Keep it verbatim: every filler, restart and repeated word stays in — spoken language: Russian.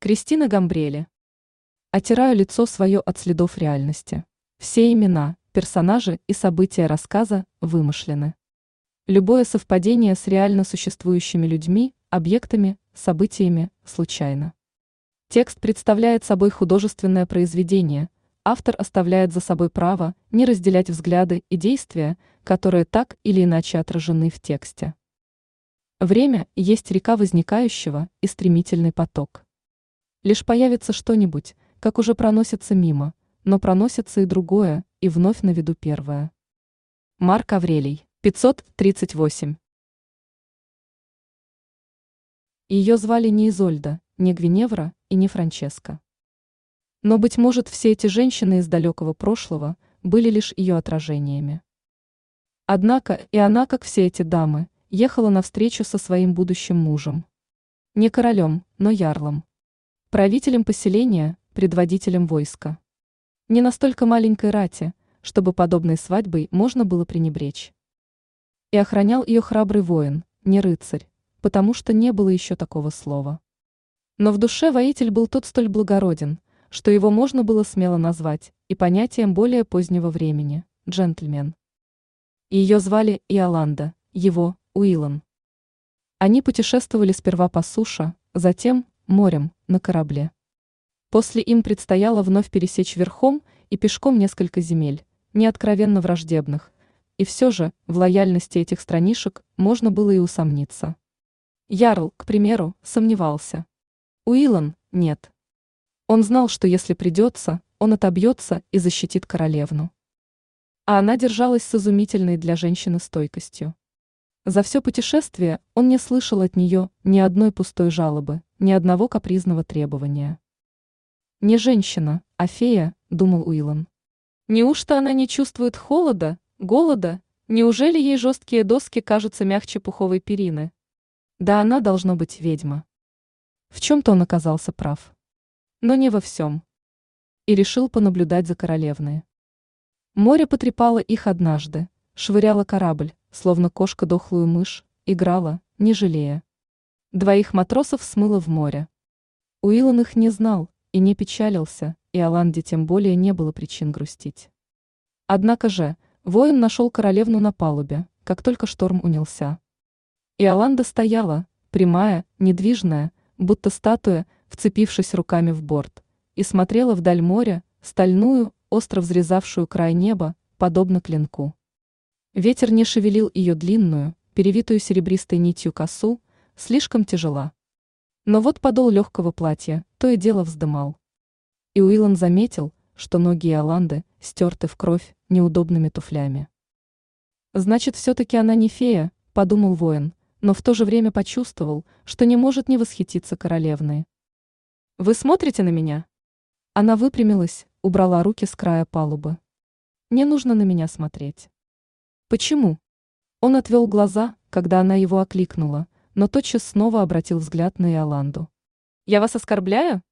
Кристина Гамбрели. Отираю лицо свое от следов реальности. Все имена, персонажи и события рассказа вымышлены. Любое совпадение с реально существующими людьми, объектами, событиями случайно. Текст представляет собой художественное произведение. Автор оставляет за собой право не разделять взгляды и действия, которые так или иначе отражены в тексте. Время есть река возникающего и стремительный поток. Лишь появится что-нибудь, как уже проносится мимо, но проносится и другое, и вновь на виду первое. Марк Аврелий, пятьсот тридцать восемь. Ее звали не Изольда, не Гвиневра и не Франческа. Но, быть может, все эти женщины из далекого прошлого были лишь ее отражениями. Однако и она, как все эти дамы, ехала навстречу со своим будущим мужем. Не королем, но ярлом. Правителем поселения, предводителем войска. Не настолько маленькой рати, чтобы подобной свадьбой можно было пренебречь. И охранял ее храбрый воин, не рыцарь, потому что не было еще такого слова. Но в душе воитель был тот столь благороден, что его можно было смело назвать и понятием более позднего времени – джентльмен. Ее звали Иоланда, его – Уилан. Они путешествовали сперва по суше, затем морем, на корабле. После им предстояло вновь пересечь верхом и пешком несколько земель, неоткровенно враждебных, и все же в лояльности этих странишек можно было и усомниться. Ярл, к примеру, сомневался. Уилан – нет. Он знал, что если придется, он отобьется и защитит королевну. А она держалась с изумительной для женщины стойкостью. За все путешествие он не слышал от нее ни одной пустой жалобы, ни одного капризного требования. «Не женщина, а фея», — думал Уилан. «Неужто она не чувствует холода, голода? Неужели ей жесткие доски кажутся мягче пуховой перины? Да она должно быть ведьма». В чем-то он оказался прав. Но не во всем. И решил понаблюдать за королевной. Море потрепало их однажды, швыряло корабль, словно кошка дохлую мышь, играла, не жалея. Двоих матросов смыло в море. Уилан их не знал и не печалился, и Иоланде тем более не было причин грустить. Однако же, воин нашел королевну на палубе, как только шторм унялся. Иоланда стояла, прямая, недвижная, будто статуя, вцепившись руками в борт, и смотрела вдаль моря, стальную, остро взрезавшую край неба, подобно клинку. Ветер не шевелил ее длинную, перевитую серебристой нитью косу, слишком тяжела. Но вот подол легкого платья то и дело вздымал. И Уилан заметил, что ноги Иоланды стерты в кровь неудобными туфлями. «Значит, все-таки она не фея», — подумал воин, но в то же время почувствовал, что не может не восхититься королевной. «Вы смотрите на меня?» Она выпрямилась, убрала руки с края палубы. «Не нужно на меня смотреть». «Почему?» Он отвел глаза, когда она его окликнула, но тотчас снова обратил взгляд на Иоланду. «Я вас оскорбляю?»